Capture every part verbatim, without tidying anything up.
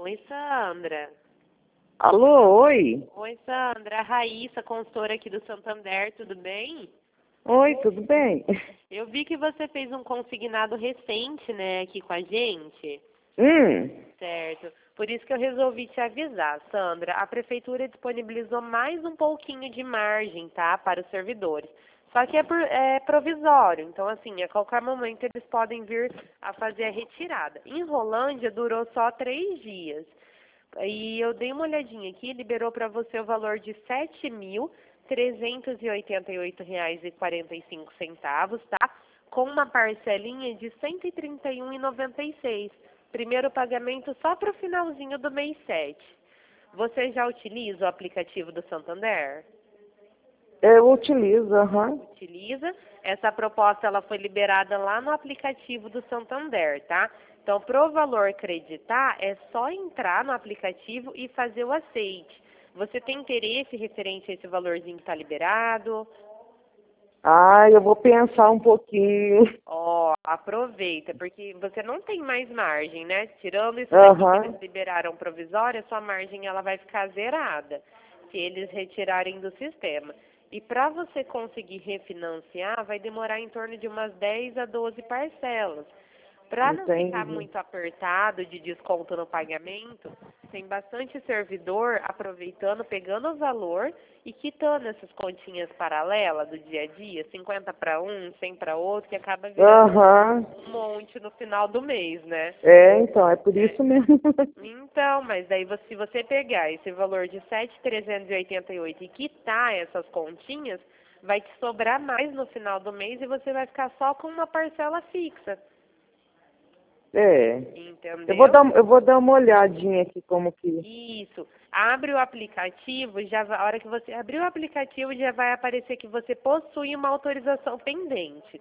Oi, Sandra. Alô, oi. Oi, Sandra. A Raíssa, consultora aqui do Santander, tudo bem? Oi, tudo bem? Eu vi que você fez um consignado recente, né, aqui com a gente. Hum, Certo. Por isso que eu resolvi te avisar, Sandra. A prefeitura disponibilizou mais um pouquinho de margem, tá, para os servidores. Só que é, por- é provisório, então assim, a qualquer momento eles podem vir a fazer a retirada. Em Rolândia durou só três dias. E eu dei uma olhadinha aqui, liberou para você o valor de sete mil trezentos e oitenta e oito reais e quarenta e cinco centavos, tá? Com uma parcelinha de cento e trinta e um reais e noventa e seis. Primeiro pagamento só para o finalzinho do mês sete. Você já utiliza o aplicativo do Santander? eu utilizo, aham. Utiliza. Essa proposta ela foi liberada lá no aplicativo do Santander, tá? Então, para o valor acreditar, é só entrar no aplicativo e fazer o aceite. Você tem interesse referente a esse valorzinho que está liberado? Ah, eu vou pensar um pouquinho. Ó, aproveita, porque você não tem mais margem, né? Tirando isso daqui que Aham. eles liberaram provisória, sua margem ela vai ficar zerada, se eles retirarem do sistema. E para você conseguir refinanciar, vai demorar em torno de umas dez a doze parcelas. Para não ficar Entendi. muito apertado de desconto no pagamento, tem bastante servidor aproveitando, pegando o valor e quitando essas continhas paralelas do dia a dia, cinquenta para um, cem para outro, que acaba virando Aham. um monte no final do mês, né? É, então, é por É. isso mesmo. Então, mas daí você- se você pegar esse valor de sete mil trezentos e oitenta e oito e quitar essas continhas, vai te sobrar mais no final do mês e você vai ficar só com uma parcela fixa. É. Eu vou Entendeu? dar, eu vou dar uma olhadinha aqui como que. Isso. Abre o aplicativo, já vai- a hora que você abrir o aplicativo já vai aparecer que você possui uma autorização pendente.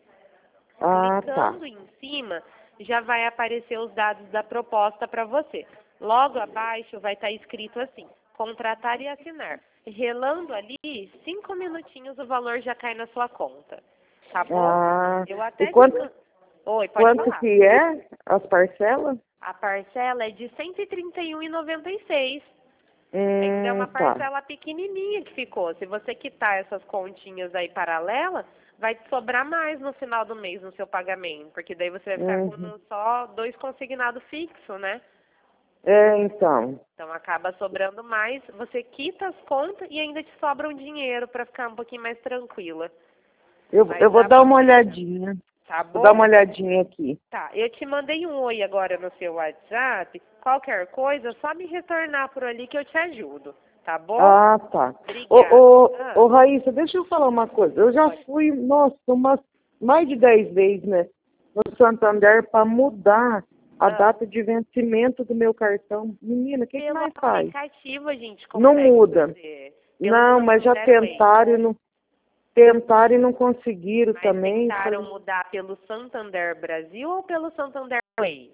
Ah, tá. Clicando em cima, já vai aparecer os dados da proposta para você. Logo abaixo vai estar escrito assim: contratar e assinar. Relando ali, cinco minutinhos o valor já cai na sua conta. Tá bom? Ah, Eu e até te... quanto, man- Oi, pode quanto falar. que é as parcelas? A parcela é de cento e trinta e um reais e noventa e seis. Ainda é Hum, uma tá. parcela pequenininha que ficou. Se você quitar essas continhas aí paralelas, vai te sobrar mais no final do mês no seu pagamento, porque daí você vai ficar com Uhum. só dois consignados fixos, né? É, então. Então acaba sobrando mais, você quita as contas e ainda te sobra um dinheiro para ficar um pouquinho mais tranquila. Eu, eu Mas vou dar uma aproveita, olhadinha. tá Vou dar bom? uma olhadinha aqui. Tá, eu te mandei um oi agora no seu WhatsApp. Qualquer coisa, só me retornar por ali que eu te ajudo, tá bom? Ah, tá. Ô, Obrigada. ô, Ah, ô, Raíssa, deixa eu falar uma coisa. Eu já pode. fui, nossa, umas mais de dez vezes, né, no Santander para mudar a Ah, data de vencimento do meu cartão. Menina, o que que pelo nós faz? aplicativo a gente Não consegue muda. fazer. Pelo Não, mas já Santander Way. tentaram e não, tentaram e não conseguiram Mas também. tentaram Falei, mudar pelo Santander Brasil ou pelo Santander Way?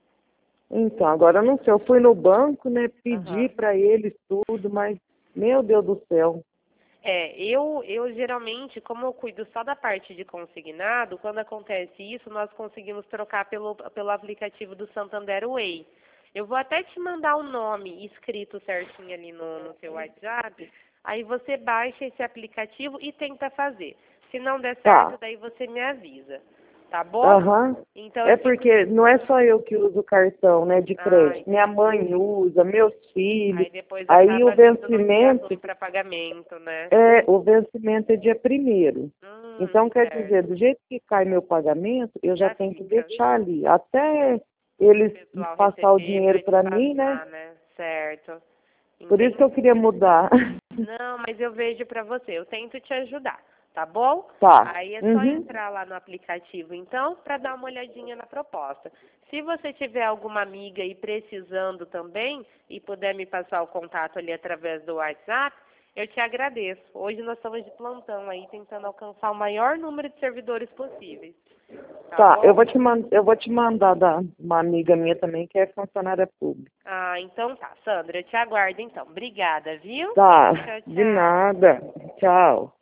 então, agora eu não sei. Eu fui no banco, né, pedi Aham. para eles tudo, mas, meu Deus do céu. É, eu, eu geralmente, como eu cuido só da parte de consignado, quando acontece isso, nós conseguimos trocar pelo, pelo aplicativo do Santander Way. Eu vou até te mandar o nome escrito certinho ali no, no seu WhatsApp, aí você baixa esse aplicativo e tenta fazer. Se não der certo, Tá. daí você me avisa, tá bom? Aham. Então É eu te... porque não é só eu que uso o cartão, né, de Ah, crédito. Minha entendi. mãe usa, meus filhos. Aí depois Aí o acaba vindo no dia vencimento ruim para pagamento, né? é, o vencimento é dia primeiro. Hum, Então, quer dizer, certo. do jeito que cai meu pagamento, eu já Já tenho que fica. deixar ali. Até eles Pessoal passar o receber dinheiro para te para mim, né? passar, né? Certo. Por isso que eu Entendi. queria mudar. Não, mas eu vejo para você. Eu tento te ajudar, tá bom? Tá. Aí é só Uhum. entrar lá no aplicativo, então, para dar uma olhadinha na proposta. Se você tiver alguma amiga aí precisando também e puder me passar o contato ali através do WhatsApp, eu te agradeço. Hoje nós estamos de plantão aí, tentando alcançar o maior número de servidores possíveis. Tá Tá, eu bom? vou te man eu vou te mandar da uma amiga minha também que é funcionária pública. Ah, então tá, Sandra, eu te aguardo então. Obrigada, viu? Tá, Tchau, de tchau. nada. Tchau.